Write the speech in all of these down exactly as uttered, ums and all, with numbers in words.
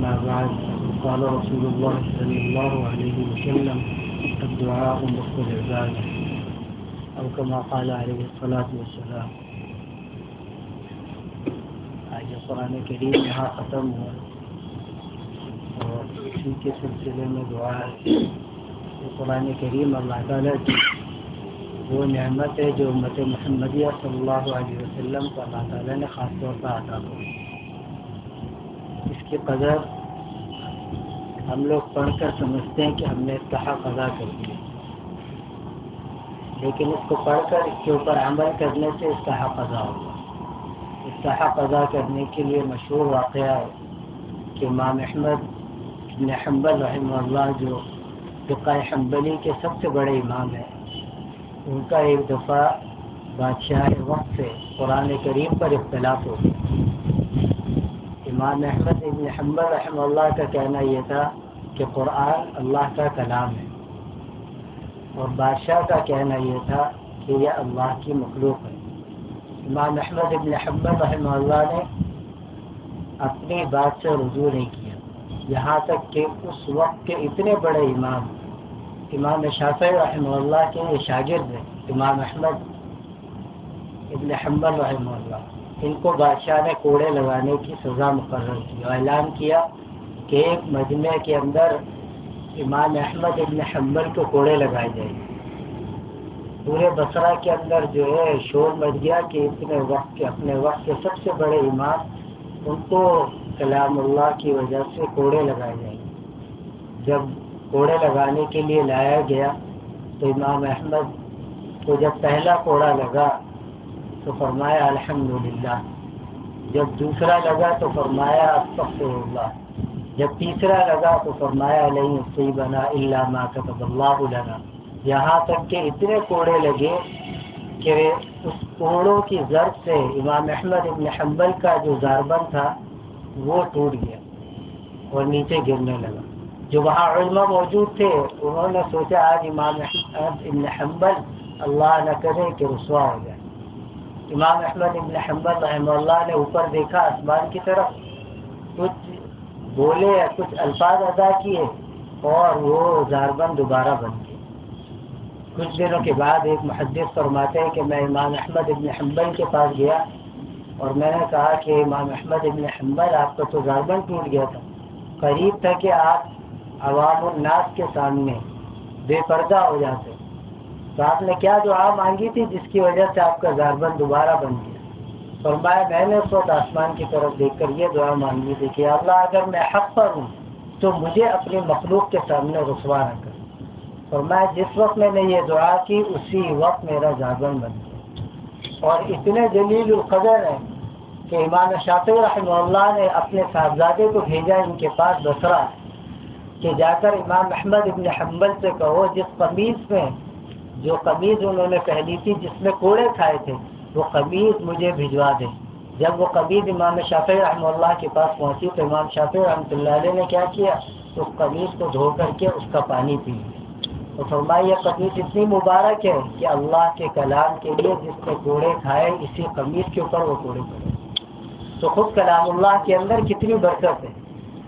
أما بعد قال رسول الله صلى الله عليه وسلم الدعاء مخ العبادة أو كما قال عليه الصلاة والسلام. آج قرآن کریم یہاں ختم ہوا اور اسی کے سلسلے میں دعا ہے. قرآن کریم اللہ تعالیٰ کی وہ نعمت ہے جو امت محمدیہ صلی اللہ علیہ وسلم کو اللہ تعالیٰ نے خاص طور پر عطا کی. اس کی قدر ہم لوگ پڑھ کر سمجھتے ہیں کہ ہم نے اس کا حق ادا کر دیا، لیکن اس کو پڑھ کر اس کے اوپر عمل کرنے سے اس کا حق ادا ہوگا. اس کا حق ادا کرنے کے لیے مشہور واقعہ ہے کہ امام احمد بن حنبل رحمہ اللہ جو فقہ حنبلی کے سب سے بڑے امام ہیں، ان کا ایک دفعہ بادشاہ وقت سے قرآن کریم پر اختلاف ہو گیا. امام احمد بن حنبل رحمہ اللہ کا کہنا یہ تھا کہ قرآن اللہ کا کلام ہے، اور بادشاہ کا کہنا یہ تھا کہ یہ اللہ کی مخلوق ہے. امام احمد بن حنبل رحمہ اللہ نے اپنی بات سے رجوع نہیں کیا، یہاں تک کہ اس وقت کے اتنے بڑے امام امام شافعی رحمہ اللہ کے یہ شاگرد ہیں امام احمد ابن حنبل رحمہ اللہ. ان کو بادشاہ نے کوڑے لگانے کی سزا مقرر کی اور اعلان کیا کہ ایک مجمع کے اندر امام احمد ابن حنبل کو کوڑے لگائے جائیں. پورے بصرہ کے اندر جو ہے شور مچ گیا کہ اتنے وقت کے اپنے وقت کے سب سے بڑے امام ان کو کلام اللہ کی وجہ سے کوڑے لگائے جائیں. جب کوڑے لگانے کے لیے لایا گیا تو امام احمد کو جب پہلا کوڑا لگا تو فرمایا الحمدللہ، جب دوسرا لگا تو فرمایا استغفر اللہ، جب تیسرا لگا تو فرمایا لن یصیبنا الا ما كتب اللہ لنا. یہاں تک کہ اتنے کوڑے لگے کہ اس کوڑوں کی ضرب سے امام احمد ابن حنبل کا جو زاربند تھا وہ ٹوٹ گیا اور نیچے گرنے لگا. جو وہاں علماء موجود تھے انہوں نے سوچا آج امام احمد ابن حنبل اللہ نہ کرے کہ رسوا ہو جائے. امام احمد ابن حنبل رحمہ اللہ نے اوپر دیکھا آسمان کی طرف، کچھ بولے کچھ الفاظ ادا کیے اور وہ زاربند دوبارہ بن گئے. کچھ دنوں کے بعد ایک محدث فرماتے ہیں کہ میں امام احمد ابن حنبل کے پاس گیا اور میں نے کہا کہ امام احمد ابن حنبل آپ کا تو زاربند ٹوٹ گیا تھا، قریب تھا کہ آپ عوام الناس کے سامنے بے پردہ ہو جاتے، تو آپ نے کیا دعا مانگی تھی جس کی وجہ سے آپ کا زاربند دوبارہ بن گیا؟ فرمایا میں نے اس وقت آسمان کی طرف دیکھ کر یہ دعا مانگی تھی کہ اللہ اگر میں حق پر ہوں تو مجھے اپنی مخلوق کے سامنے رسوا نہ کر. فرمایا جس وقت میں نے یہ دعا کی اسی وقت میرا زاربند بن گیا. اور اتنے جلیل القدر ہیں کہ امام شافعی رحمہ اللہ نے اپنے صاحبزادے کو بھیجا ان کے پاس بصرہ کہ جا کر امام احمد ابن حنبل سے کہو جس قمیض میں جو قمیض انہوں نے پہنی تھی جس میں کوڑے کھائے تھے وہ قمیض مجھے بھجوا دیں. جب وہ قمیض امام شافعی رحمہ اللہ کے پاس پہنچی تو امام شافعی رحمۃ اللہ علیہ نے کیا کیا، اس قمیض کو دھو کر کے اس کا پانی پی لیا. تو فرمایا یہ قمیض اتنی مبارک ہے کہ اللہ کے کلام کے لیے جس نے کوڑے کھائے اسی قمیض کے اوپر وہ کوڑے پڑے. تو خود کلام اللہ کے اندر کتنی برکت ہے.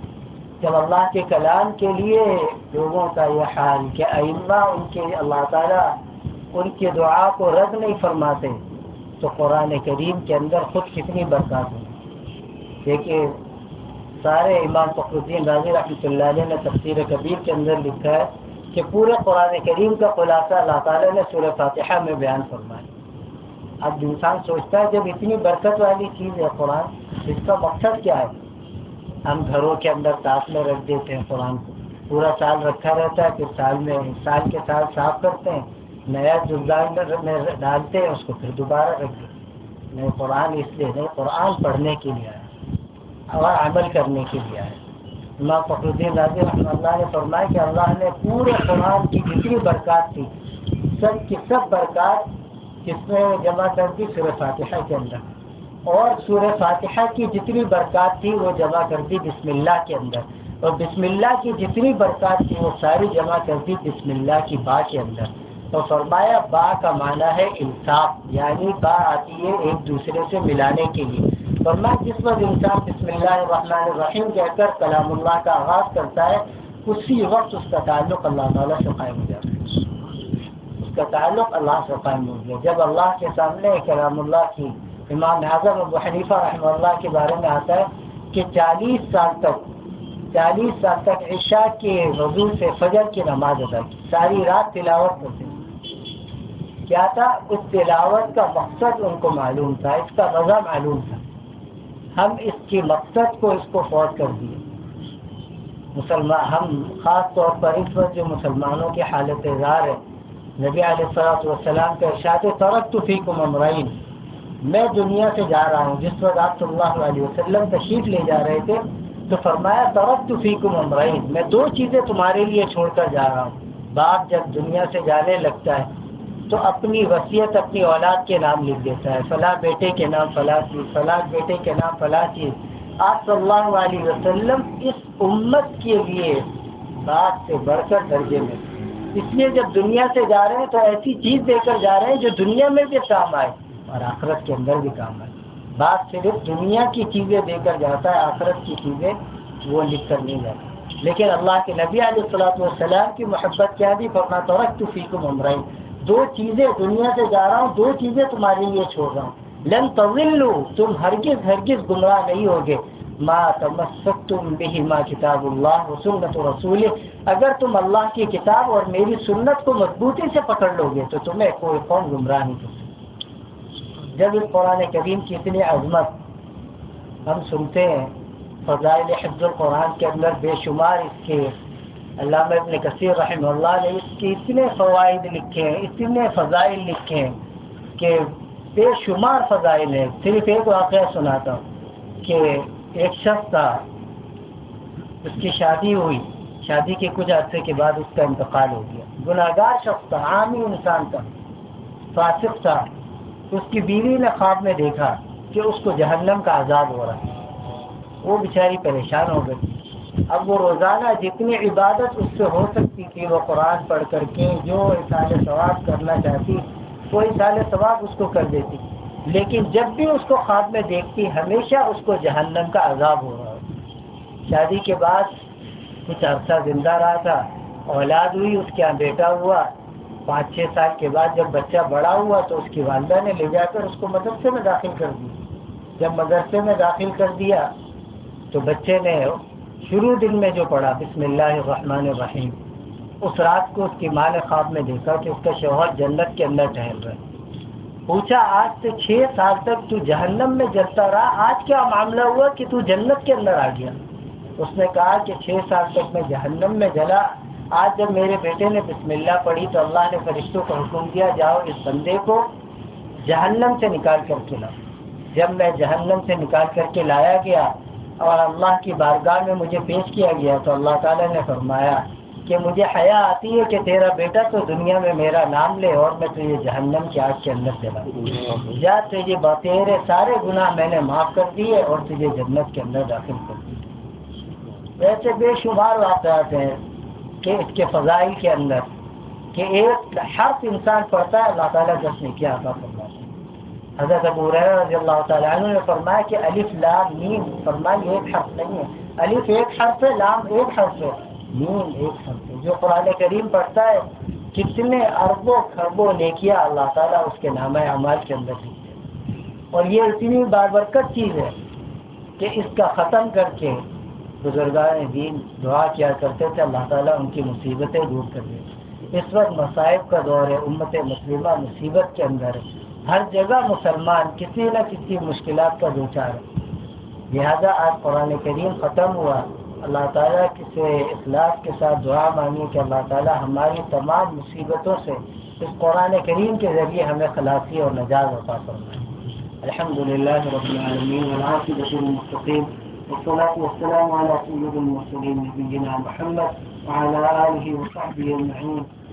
جب اللہ کے کلام کے لیے لوگوں کا یہ حال کہ ائمہ ان کے اللہ تعالیٰ ان کی دعا کو رد نہیں فرماتے تو قرآن کریم کے اندر خود کتنی برکات ہے. دیکھیے سارے امام فخر الدین رازی رحمۃ اللہ علیہ نے تفسیر کبیر کے اندر لکھا ہے کہ پورے قرآن کریم کا خلاصہ اللہ تعالیٰ نے سورہ فاتحہ میں بیان فرمایا. اب انسان سوچتا ہے جب اتنی برکت والی چیز ہے قرآن، اس کا مقصد کیا ہے؟ ہم گھروں کے اندر تاپ میں رکھ دیتے ہیں قرآن کو، پورا سال رکھا رہتا ہے، پھر سال میں سال کے سال صاف کرتے ہیں، نیا جزدان میں ڈالتے ہیں، اس کو پھر دوبارہ رکھ دیتے ہیں. نہیں، قرآن اس لیے نہیں، قرآن پڑھنے کے لیے آیا اور عمل کرنے کے لیے آیا. امام فخر الدین رازی رحمۃ اللہ نے فرمایا کہ اللہ نے پورے قرآن کی جتنی برکات تھی سب کی سب برکات کس میں جمع کر دی؟ سورہ فاتحہ کے اندر. اور سورہ فاتحہ کی جتنی برکات تھی وہ جمع کر دی بسم اللہ کے اندر، اور بسم اللہ کی جتنی برکات تھی وہ ساری جمع کر دی بسم اللہ کی با کے اندر. تو فرمایا با کا معنی ہے انصاف، یعنی با آتی ہے ایک دوسرے سے ملانے کے لیے. فرمایا جس وقت انسان بسم اللہ الرحمن الرحیم کہہ کر کلام اللہ کا آغاز کرتا ہے اسی وقت اس کا تعلق اللہ تعالیٰ سے قائم ہو جاتا ہے، اس کا تعلق اللہ سے قائم ہو گیا۔ جب اللہ کے سامنے کلام اللہ کی امام اعظم ابو حنیفہ رحمہ اللہ کے بارے میں آتا ہے کہ چالیس سال تک چالیس سال تک عشاء کے وضو سے فجر کی نماز ادا کی، ساری رات تلاوت کرتے تھے۔ کیا تھا؟ اس تلاوت کا مقصد ان کو معلوم تھا، اس کا مزہ معلوم تھا۔ ہم اس کی مقصد کو اس کو فوت کر دیے۔ مسلمان ہم خاص طور پر اس وقت جو مسلمانوں کی حالت زار ہے، نبی علیہ الصلوۃ والسلام کا ارشاد ترکت فیکم امرین، میں دنیا سے جا رہا ہوں۔ جس وقت آپ صلی اللہ علیہ وسلم تشریف لے جا رہے تھے تو فرمایا ترکت فیکم امرین، میں دو چیزیں تمہارے لیے چھوڑ کر جا رہا ہوں۔ باپ جب دنیا سے جانے لگتا ہے تو اپنی وصیت اپنی اولاد کے نام لکھ دیتا ہے، فلاں بیٹے کے نام فلاں چیز، فلاں بیٹے کے نام فلاں چیز۔ آپ صلی اللہ علیہ وسلم اس امت کے لیے بات سے بڑھ کر درجے میں، اس لیے جب دنیا سے جا رہے ہیں تو ایسی چیز دے کر جا رہے ہیں جو دنیا میں بھی کام آئے اور آخرت کے اندر بھی کام آئے۔ بات صرف دنیا کی چیزیں دے کر جاتا ہے، آخرت کی چیزیں وہ لکھ کر نہیں جاتا۔ لیکن اللہ کے نبی علیہ الصلوۃ والسلام کی محبت کیا دی؟ فرمایا ترکت فیکم امرین، دو چیزیں دنیا سے جا رہا ہوں، دو چیزیں تمہارے لیے چھوڑ رہا ہوں۔ لن تضلوا، تم ہرگز ہرگز گمراہ نہیں ہوگے، ما تمسکتم بہما کتاب اللہ و سنت رسول، اگر تم اللہ کی کتاب اور میری سنت کو مضبوطی سے پکڑ لو گے تو تمہیں کوئی قوم گمراہ نہیں کر سکتی۔ جب اس قرآن کریم کی اتنی عظمت ہم سنتے ہیں، فضائل حفظ القرآن کے اندر بے شمار اس کے علامہ ابن کثیر رحمہ اللہ نے اس کے اتنے فوائد لکھے ہیں، اتنے فضائل لکھے ہیں کہ بے شمار فضائل ہیں۔ صرف ایک واقعہ سناتا ہوں کہ ایک شخص تھا، اس کی شادی ہوئی، شادی کے کچھ عرصے کے بعد اس کا انتقال ہو گیا۔ گناہگار شخص تھا، عامی انسان تھا، فاسق تھا۔ اس کی بیوی نے خواب میں دیکھا کہ اس کو جہنم کا عذاب ہو رہا ہے۔ وہ بیچاری پریشان ہو گئی۔ اب وہ روزانہ جتنی عبادت اس سے ہو سکتی تھی وہ قرآن پڑھ کر کے جو احسان ثواب کرنا چاہتی وہ احسان ثواب اس کو کر دیتی، لیکن جب بھی اس کو خواب میں دیکھتی ہمیشہ اس کو جہنم کا عذاب ہو رہا ہے۔ شادی کے بعد کچھ عرصہ زندہ رہا تھا، اولاد ہوئی، اس کے یہاں بیٹا ہوا۔ پانچ چھ سال کے بعد جب بچہ بڑا ہوا تو اس کی والدہ نے لے جا کر اس کو مدرسے میں داخل کر دیا۔ جب مدرسے میں داخل کر دیا تو بچے نے شروع دن میں جو پڑھا بسم اللہ الرحمن الرحیم، اس رات کو اس کی ماں نے خواب میں دیکھا کہ اس کا شوہر جنت کے اندر ٹہل رہا ہے۔ پوچھا آج سے چھ سال تک تو جہنم میں جلتا رہا، آج کیا معاملہ ہوا کہ تو جنت کے اندر آ گیا؟ اس نے کہا کہ چھ سال تک میں جہنم میں جلا، آج جب میرے بیٹے نے بسم اللہ پڑھی تو اللہ نے فرشتوں کو حکم دیا جاؤ اس بندے کو جہنم سے نکال کر کے لاؤ۔ جب میں جہنم سے نکال کر کے لایا گیا اور اللہ کی بارگاہ میں مجھے پیش کیا گیا تو اللہ تعالیٰ نے فرمایا کہ مجھے حیا آتی ہے کہ تیرا بیٹا تو دنیا میں میرا نام لے اور میں تجھے جہنم کی آگ کے اندر چلا جا، تجھے تیرے سارے گناہ میں نے معاف کر دیے اور تجھے جنت کے اندر داخل کر دیے۔ ایسے بے شمار واقعات ہیں کہ اس کے فضائل کے اندر کہ ایک حرف انسان پڑھتا ہے اللہ تعالیٰ دس نے کیا عطا فرماتا ہے۔ حضرت ابو ہریرہ رضی اللہ تعالیٰ عنہ نے فرمایا کہ الف لام میم، فرمایا ایک حرف نہیں ہے، الف ایک حرف ہے، لام ایک حرف ہے، میم ایک حرف ہے۔ جو قرآن کریم پڑھتا ہے کتنے اربوں خربوں نیکیاں اللہ تعالیٰ اس کے نامہ اعمال کے اندر لکھتے ہیں۔ اور یہ اتنی بابرکت چیز ہے کہ اس کا ختم کر کے بزرگان دین دعا کیا کرتے تھے اللہ تعالیٰ ان کی مصیبتیں دور کر دے۔ اس وقت مصائب کا دور ہے، امت مسلمہ مصیبت کے اندر ہے، ہر جگہ مسلمان کسی نہ کسی مشکلات کا دوچار ہے، لہذا آج قرآن کریم ختم ہوا۔ اللہ تعالیٰ سے اخلاص کے ساتھ دعا مانگی کہ اللہ تعالیٰ ہماری تمام مصیبتوں سے اس قرآن کریم کے ذریعے ہمیں خلاصی اور نجات عطا فرمائے۔ الحمد للہ رب العالمین والعاقبۃ للمتقین والصلاة والسلام على سيد المرسلين نبينا محمد وعلى آله وصحبه أجمعين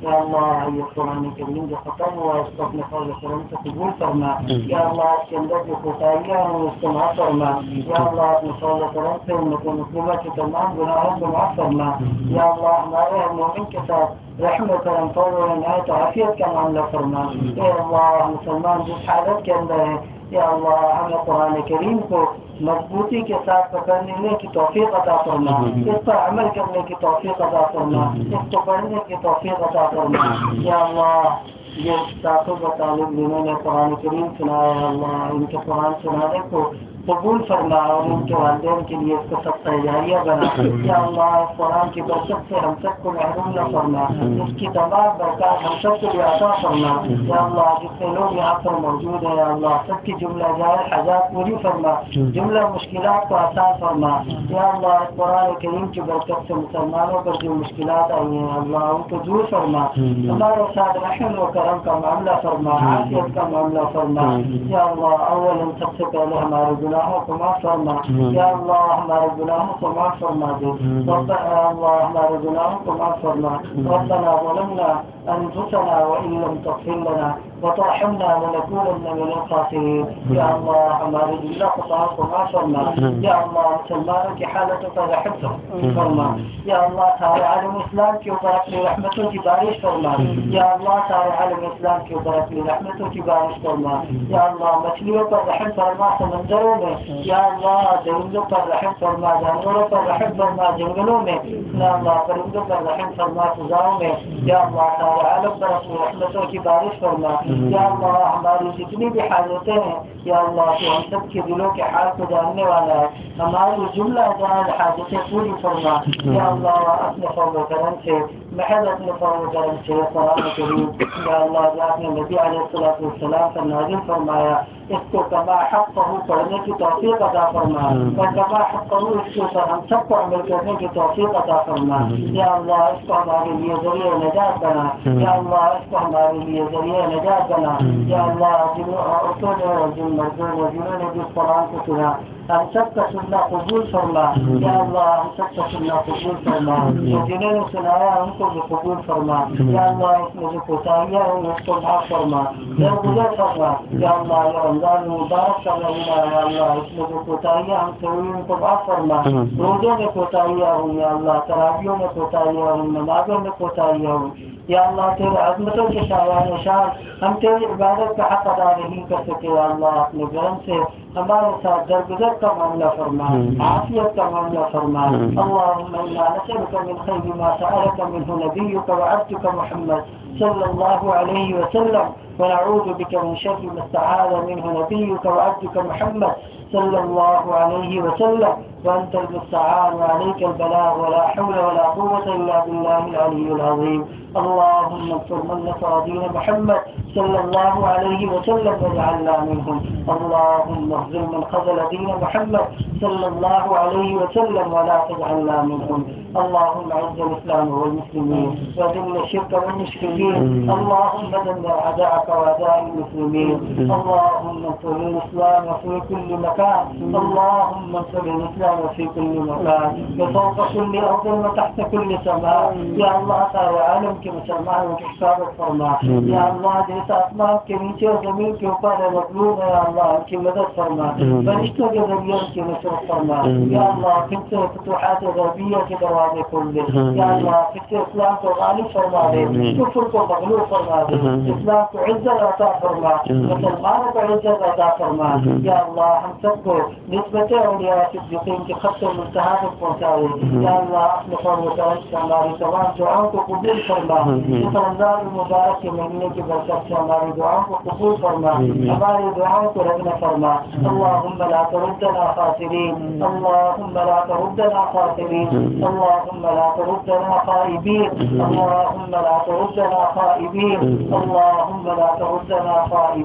یا اللہ یہ قرآن کریم جو ختم ہوا اس کو اپنے فضل و کرم سے قبول فرما، یا اللہ اس کے اندر جو کوتاہیاں ہیں اس کو معاف فرما، یا اللہ اپنے فضل و کرم سے امت مسلمہ کے تمام گناہوں کو معاف فرما، یا اللہ ہمارے ہر مومن کے ساتھ رحم و کرم فضل و عنایت و عافیت کا معاملہ فرما، اے اللہ مسلمان جس حالت کے اندر ہے یا اللہ ہمیں قرآن کریم کو مضبوطی کے ساتھ پکڑنے کی توفیق عطا فرما، اس پر عمل کرنے کی توفیق عطا فرما، اس کو پڑھنے کی توفیق عطا فرما، یا اللہ یہ طالب و طالب جنہوں نے قرآن کریم سنایا ہے اللہ ان کے قرآن سنانے کو قبول فرما اور ان کے والدین کے لیے اس کو سب جاریہ بنا، یا اللہ اس قرآن کی برکت سے ہم سب کو محروم نہ فرما، اس کی تمام برکات ہم سب کو بھی عطا فرما، یا اللہ جتنے لوگ یہاں پر موجود ہیں یا اللہ سب کی جملہ جائز حاجات پوری فرما، جملہ مشکلات کو آسان فرما، یا اللہ اس قرآن کریم کی برکت سے مسلمانوں پر جو مشکلات آئی ہیں اللہ ان کو دور فرما، ہمارے ساتھ رحم و کرم کا معاملہ فرما، عافیت کا معاملہ فرما، یا اللہ اول ان سب سے پہلے ہمارے گناہوں کو معاف فرما، یا اللہ ہمارے گناہوں کو معاف فرما دے، ربنا یا اللہ ہمارے گناہوں کو معاف فرما، ربنا ظلمنا انفسنا وان لم تغفر لنا وترحمنا لنكونن من الخاسرين، یا اللہ ہمارے جملہ خطاؤں کو معاف فرما، یا اللہ مسلمانوں کی حالتوں پر رحم فرما، یا اللہ سارے عالم اسلام کے اوپر اپنی رحمتوں کی بارش فرما، یا اللہ سارے عالم اسلام کے اوپر اپنی رحمتوں کی بارش فرما، یا اللہ مچھلیوں پر رحم فرما سمندروں میں، یا اللہ درندوں پر رحم فرما جانوروں پر رحم فرما جنگلوں میں، یا اللہ پرندوں پر رحم فرما فضاؤں میں، یا اللہ سارے عالم پر اپنی رحمتوں کی بارش فرما، یا اللہ ہماری جتنی بھی حاجتیں ہیں یا اللہ تو ہم سب کے دلوں کے حال کو جاننے والا ہے، ہماری جملہ جائز حاجتیں پوری فرما، یا اللہ اپنے فضل و کرم سے محض اپنے فضل و کرم سے قرآن کریم یا اللہ جو آپ نے نبی علیہ الصلوۃ والسلام پر نازل فرمایا اس کو کما حق پہو پڑھنے کی توفیق عطا فرما، اور کما حق پہو اس کے اوپر ہم سب کو عمل کرنے کی توفیق عطا فرما، یا اللہ اس کو ہمارے لیے ذریعہ نجات بنا، یا اللہ اس کو ہمارے لیے ذریعہ نجات بنا، یا اللہ جن عورتوں نے اور جن مردوں نے جنہوں نے جس قرآن کو سنا ہم سب کا سننا قبول فرما، یا اللہ ہم سب کا سننا قبول فرما، جنہوں نے سنایا ان کو بھی قبول فرما، یا اللہ اس میں جو کوتاہیاں ہیں اس کو معاف فرما، یا گزر فرما، یا اللہ یہ رمضان مبارک کا مہینہ ہے اللہ اس میں جو کوتاہیاں ہم سے ہوئی ان کو معاف فرما، روزوں میں کوتاہیاں ہوئی یا اللہ تراویحوں میں کوتاہیاں ہوئی نمازوں میں کوتاہیاں ہوئی، یا اللہ تیرے عظمتوں کے شایان شان ہم تیری عبادت کا حق ادا نہیں کر سکے، یا اللہ اپنے کرم سے ہمارے ساتھ درگزر کا معاملہ فرما، عافیت کا معاملہ فرما، اللهم انا نسألك من خير ما سألك منه نبيك وعبدك محمد صلى الله عليه وسلم، ونعوذ بك من شر ما استعاذ منه نبيك وعبدك محمد صلى الله عليه وسلم، وأنت المستعان وعليك البلاغ ولا حول ولا قوة إلا بالله العلي العظيم، اللهم انصر من نصر دين محمد صلى الله عليه وسلم واجعلنا منهم، اللهم اخذل من خذل دين محمد صلى الله عليه وسلم ولا تجعلنا منهم، اللهم اعز الإسلام والمسلمين وذل الشرك والمشركين، اللهم دمر أعداءك وأعداء المسلمين، اللهم انصر الإسلام في كل مكان، اللهم انصر الإسلام في كل مكان وفوق كل أرض وتحت كل سماء، یا اللہ سارے عالم کے مسلمانوں کی حفاظت فرما، یا اللہ جیسا آسمان کے نیچے اور زمین کے اوپر ہے مطلوب ہے اللہ ان کی مدد فرما، فرشتوں کے ذریعے ان کی نصرت فرما، یا اللہ پھر سے فتوحات غربیہ کے دروازے کھول دے، یا اللہ پھر سے اسلام کو غالب فرما دے، کفر کو مغلوب فرما دے، اسلام کو عزت عطا فرما، مسلمانوں کو عزت عطا فرما، یا اللہ ہم سب کو نسبت اولیاء صدیقین کے خط منتہا تک پہنچائے، یا اللہ اپنے فضل و کرم سے ہماری تمام دعاؤں کو قبول فرما، اس رمضان المبارک کے مہینے کی برکت سے ہماری دعاؤں کو قبول فرما، ہماری دعاؤں کو رد نہ فرما، اللهم لا تردنا خاسرین، اللهم لا تردنا خاسرین، اللهم لا تردنا خائبین، اللهم لا تردنا خائبین، اللهم لا تردنا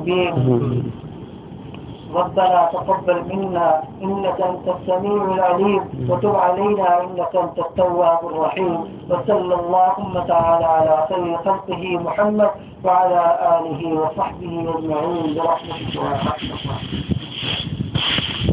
خائبین، ربنا تقبل منا إنك أنت السميع العليم وتب علينا إنك أنت التواب الرحيم، وصلى اللهم تعالى على خير خلقه محمد وعلى آله وصحبه أجمعين برحمتك يا أرحم الراحمين.